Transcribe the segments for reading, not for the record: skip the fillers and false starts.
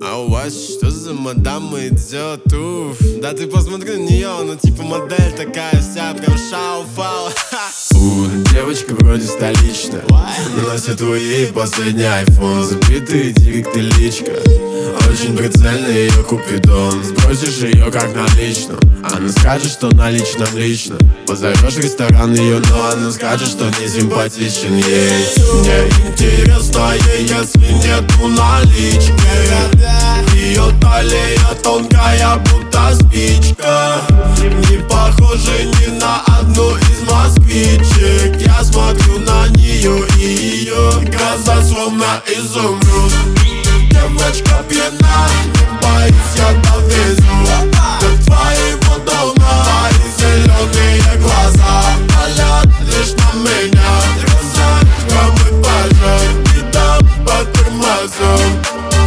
А у вас что за мадам идет? Уф. Да ты посмотри на нее, ну типа модель такая вся, прям шау-фау. Девочка вроде столичная, носит твои последний айфон. Забитый директ и личка, очень прицельный ее купидон. Сбросишь ее как наличную, она скажет, что наличном лично. Позовешь в ресторан ее, но она скажет, что не симпатичен ей. Мне интересно ей, если нету налички. Ее талия тонкая, будто спичка. Не похожа ни на одну из москвичек. Я смотрю на нее и ее глаза словно изумруд. Девочка пьяна, не боюсь, я довезу до твоего дома. Твои зеленые глаза палят лишь на меня. Розетка, мы пожар, и там под тормозом.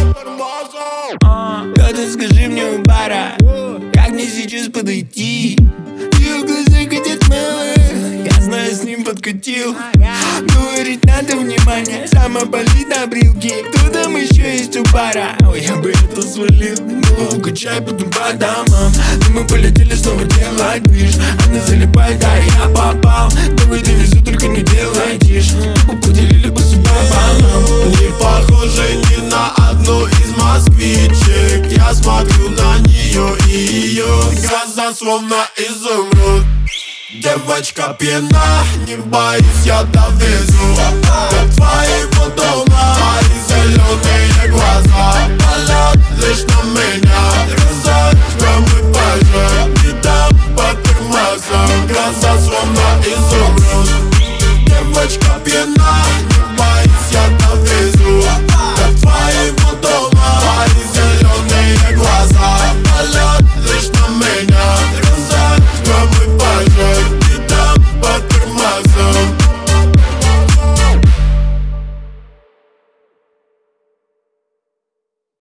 Кто-то скажи мне у бара, как мне сейчас подойти? Ее глаза хотят мало, я знаю, с ним подкатил. Говорить надо внимание, сама болит на брилке. Кто там еще есть у бара? Ой, я бы это свалил. Голову качай, потом по домам. И мы полетели снова делать движ. Она залипает, а я попал. Давай довезу, только не делай тишь. Поделили бы судьбу пополам. Не похожа ни на одну из москвичек. Я смотрю на нее и ее глаза словно изумруд. Девочка пьяна, не боюсь, я довезу до твоего дома. Твои зеленые глаза